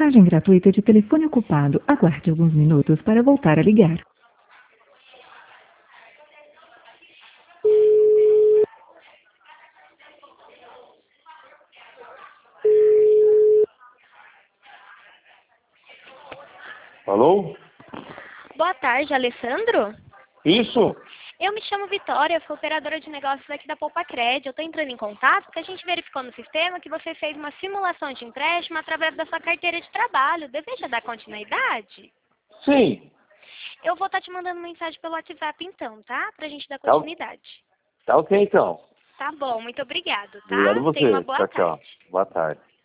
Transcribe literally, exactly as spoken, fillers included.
Mensagem gratuita de telefone ocupado. Aguarde alguns minutos para voltar a ligar. Alô? Boa tarde, Alessandro. Isso? Eu me chamo Vitória, sou operadora de negócios aqui da Poupa-Cred. Eu estou entrando em contato porque a gente verificou no sistema que você fez uma simulação de empréstimo através da sua carteira de trabalho. Deseja dar continuidade? Sim. Eu vou estar te mandando mensagem pelo WhatsApp então, tá? Pra gente dar Tá, continuidade. tá ok então. Tá bom, muito obrigado, tá? Obrigado a Tenha uma você. boa Tchau, tarde. tchau. Boa tarde.